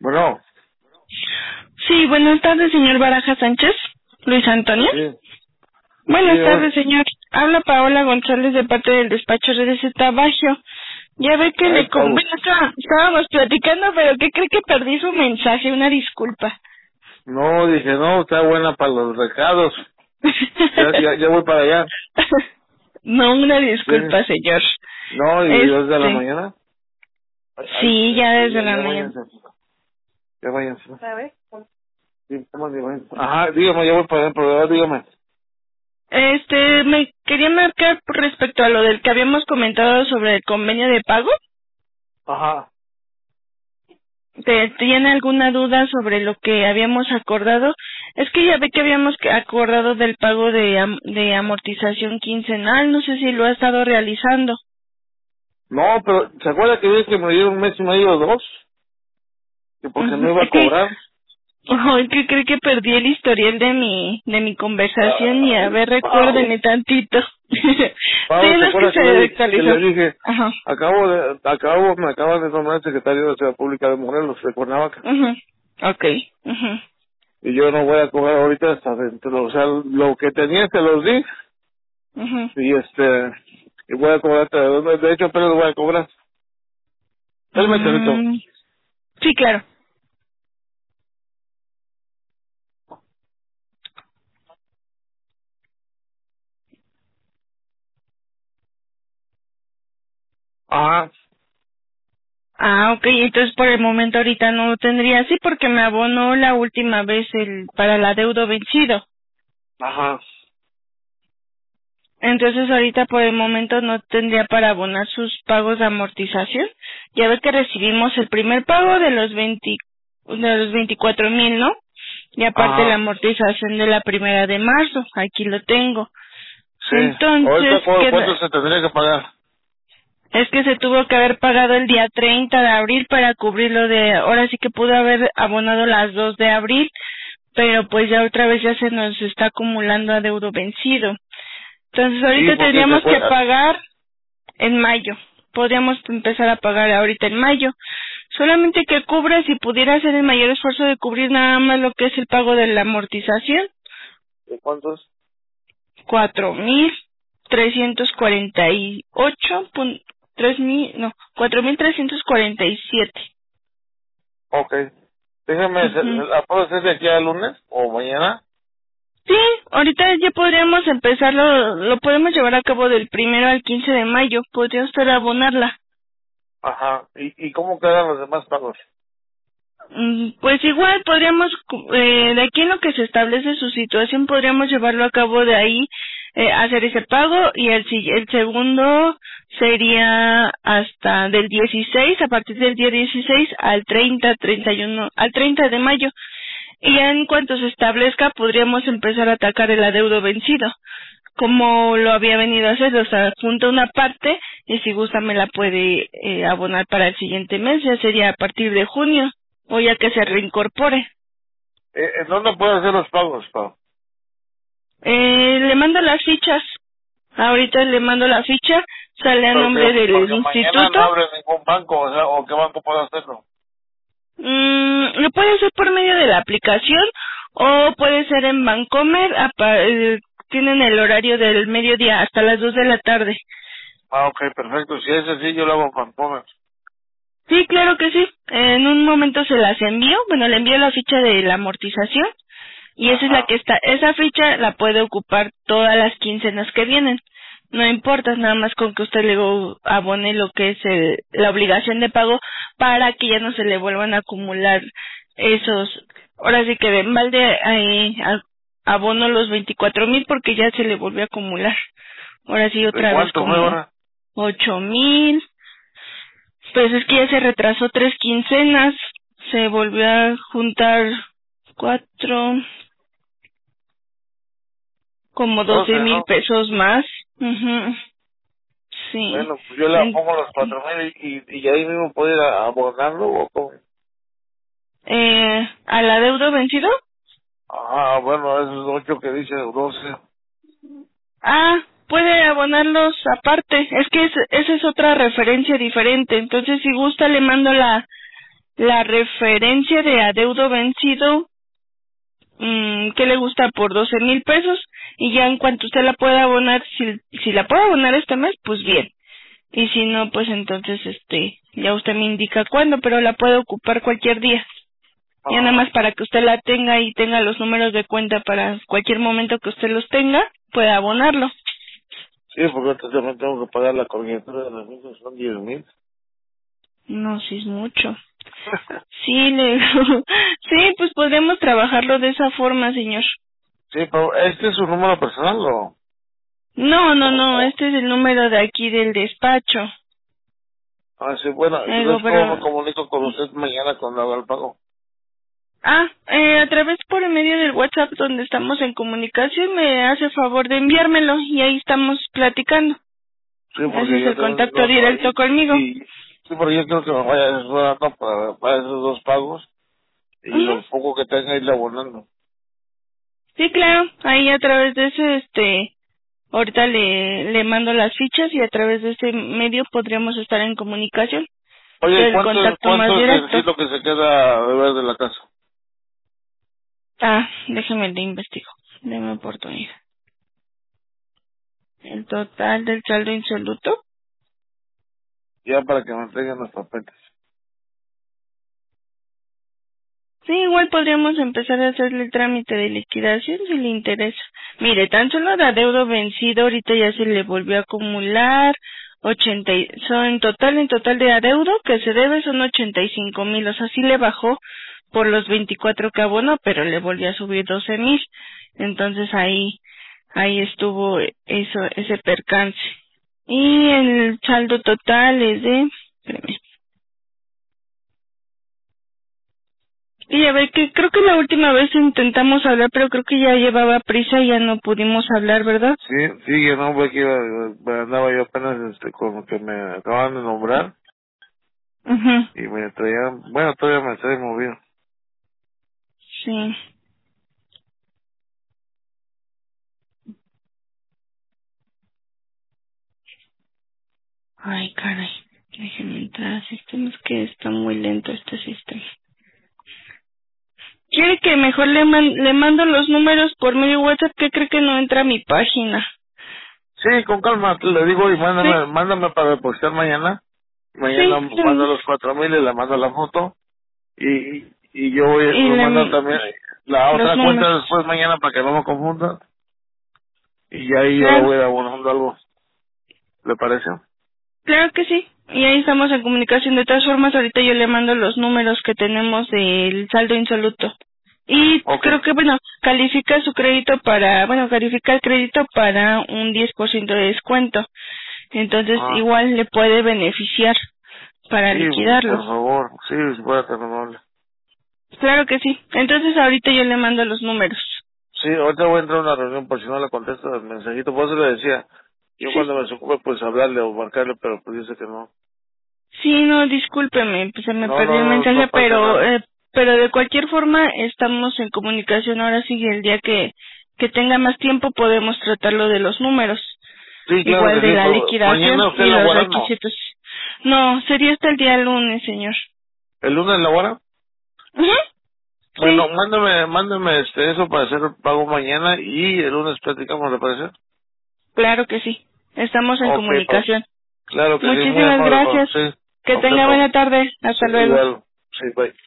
Bueno, Sí, buenas tardes, señor Baraja Sánchez. Luis Antonio. sí, Buenas sí, tardes, señor. Habla Paola González de parte del despacho de Bagio. Ya ve que ahí estamos. Bueno, estábamos platicando, pero ¿qué cree que perdí su mensaje? Una disculpa. No, dije, no, está buena para los recados. Ya voy para allá. No, una Sí. disculpa, señor. No, y desde la mañana. Sí, ya desde la Ya mañana. váyanse. Ya váyanse. ¿Sabes? Sí, váyanse. Ajá, dígame, ya voy para allá, pero dígame. Me quería marcar respecto a lo del que habíamos comentado sobre el convenio de pago. Ajá. ¿Tiene alguna duda sobre lo que habíamos acordado? Es que ya ve que habíamos acordado del pago de amortización quincenal, no sé si lo ha estado realizando. No, pero ¿se acuerda que dije que me dieron un mes y medio o dos? Que porque no iba a Es que, cobrar. ay, que creo que perdí el historial de mi conversación y a Ay, ver, Pau. recuérdeme tantito. Sí, Pablo, ¿se no es que acuerda se que actualizó. le dije, Ajá. me acaban de nombrar secretario de Ciudad Pública de Morelos, de Cuernavaca, Okay. Ujú. y yo no voy a cobrar ahorita hasta dentro, o sea, lo que tenía te los di, Ujú. y y voy a cobrar, de hecho, pero lo voy a cobrar. Espérame tantito. Mm, sí, claro. Ajá, Ah, ok, entonces por el momento ahorita no lo tendría así porque me abonó la última vez para el adeudo vencido. ajá, Entonces ahorita por el momento no tendría para abonar sus pagos de amortización. Ya ve que recibimos el primer pago de los 24,000, ¿no? Y aparte la ajá, amortización de la primera de marzo, aquí lo tengo. sí. Entonces, Ahorita, ¿cuánto se tendría que pagar? es que se tuvo que haber pagado el día 30 de abril para cubrirlo ahora sí que pudo haber abonado las 2 de abril, pero pues ya otra vez ya se nos está acumulando adeudo vencido. Entonces Sí, ahorita porque se tendríamos que acuerda. pagar en mayo. Podríamos empezar a pagar ahorita en mayo. Solamente que cubra, si pudiera hacer el mayor esfuerzo de cubrir nada más lo que es el pago de la amortización, ¿De cuántos? 4,348, Ok. Déjame, Ujú. ¿la puedo hacer de aquí al lunes o mañana? Sí, ahorita ya podríamos empezarlo, lo podemos llevar a cabo del 1 al 15 de mayo, podría usted abonarla. Ajá. ¿Y cómo quedan los demás pagos? Pues igual podríamos, de aquí en lo que se establece su situación, podríamos llevarlo a cabo de ahí, hacer ese pago y el segundo sería hasta del 16, a partir del día 16 al 30, 31, al 30 de mayo. Y ya en cuanto se establezca, podríamos empezar a atacar el adeudo vencido, como lo había venido a hacer, o sea, junta una parte y si gusta me la puede abonar para el siguiente mes, ya sería a partir de junio, o ya que se reincorpore. ¿En dónde puedo hacer los pagos, Pau? Le mando las fichas, ahorita le mando la ficha, sale a nombre del Porque mañana no instituto. abre ningún banco, o sea, ¿o qué banco puedo hacerlo? Lo puede hacer por medio de la aplicación o puede ser en Bancomer, tienen el horario del mediodía hasta las 2 de la tarde. Ah, ok, perfecto. Si es así, yo lo hago con Comex. Sí, claro que sí. En un momento se las envío, bueno, le envío la ficha de la amortización y esa es la Ajá. que está, esa ficha la puede ocupar todas las quincenas que vienen. No importa, nada más con que usted le abone lo que es la obligación de pago para que ya no se le vuelvan a acumular esos, ahora sí que de balde abono los 24,000 porque ya se le volvió a acumular. Ahora sí ¿De otra vez cuánto fue como ahora? 8,000. Pues es que ya se retrasó 3 quincenas, se volvió a juntar 4, como 12, 12,000 ¿no? pesos más. Ujú. Sí. Bueno, pues yo le En- pongo los 4,000 y ahí mismo puedo ir a abonarlo o cómo. ¿A la deuda vencido? Ah, bueno, esos 8 que dice 12. Ah, puede abonarlos aparte. Es que esa es otra referencia diferente. Entonces, si gusta, le mando la referencia de adeudo vencido, que le gusta por 12,000 pesos, y ya en cuanto usted la pueda abonar, si la puede abonar este mes, pues bien, y si no, pues entonces ya usted me indica cuándo, pero la puede ocupar cualquier día. Ya nada más para que usted la tenga y tenga los números de cuenta para cualquier momento que usted los tenga, pueda abonarlo. Sí, porque entonces también tengo que pagar la coordinatura de las mismas, son 10,000. No, sí es mucho. Sí, sí, pues podemos trabajarlo de esa forma, señor. Sí, pero ¿este es su número personal o...? No, este es el número de aquí del despacho. Ah, sí, bueno, Algo, entonces ¿cómo me pero... comunico con usted mañana cuando haga el pago? A través por el medio del WhatsApp donde estamos en comunicación, me hace favor de enviármelo y ahí estamos platicando. Sí, Ese porque es yo el también... contacto directo conmigo. Sí, porque yo creo que me vaya desbordando para esos dos pagos y Ujú. lo poco que tenga irle abonando. Sí, claro, ahí a través de ese, ahorita le mando las fichas y a través de ese medio podríamos estar en comunicación. Oye, El contacto más ¿cuánto es directo. decir lo que se queda a deber de la casa? Déjeme le investigo. Deme oportunidad. El total del saldo insoluto. Ya para que me entreguen los papeles. Sí, igual podríamos empezar a hacerle el trámite de liquidación si le interesa. Mire, tan solo de adeudo vencido ahorita ya se le volvió a acumular 80, en total de adeudo que se debe son 85,000, o sea, sí le bajó por los 24 que abonó, pero le volvió a subir 12,000. Entonces ahí estuvo ese percance. Y el saldo total es de, espérame. Y a ver, que creo que la última vez intentamos hablar, pero creo que ya llevaba prisa y ya no pudimos hablar, ¿verdad? Sí, yo no, porque andaba yo apenas con lo que me acaban de nombrar Ajá. y me traían, bueno, todavía me estoy moviendo. Sí. Ay, caray. Déjenme entrar al sistema, es que está muy lento este sistema. ¿Quiere que mejor le mando los números por medio WhatsApp? Que cree que no entra a mi página. Sí, con calma, le digo y Sí, mándame para depositar mañana. Mañana sí, mando los 4,000 y le mando la foto y yo y lo mando también la los otra números. cuenta después mañana para que no me confunda y ahí yo le Claro. voy abonando algo, ¿le parece? Claro que sí. Y ahí estamos en comunicación. De todas formas, ahorita yo le mando los números que tenemos del saldo insoluto. Y Ok. creo que, califica su crédito califica el crédito para un 10% de descuento. Entonces, Ah, igual le puede beneficiar para sí, liquidarlo. por favor, sí, si fuera tan amable. Claro que sí. Entonces, ahorita yo le mando los números. Sí, ahorita voy a entrar a una reunión por si no le contesto el mensajito, por eso le decía, yo Sí. cuando me desocupe pues hablarle o marcarle, pero pues dice que no. Sí, no, discúlpeme, pues se me No, perdió el no mensaje, pasa nada. pero de cualquier forma estamos en comunicación ahora sí, y el día que tenga más tiempo podemos tratarlo de los números, Sí, claro igual que de sí, la pero liquidación mañana usted y los labora, no. requisitos. No, sería hasta el día lunes, señor. ¿El lunes labora? Ujú. Bueno, Sí, mándame eso para hacer el pago mañana y el lunes platicamos, ¿le parece? claro que sí. Estamos en Ok, comunicación. claro que sí, muy Muchísimas amable, gracias. sí, Que a usted, tenga buena tarde. sí, Hasta luego. igual, sí, bye.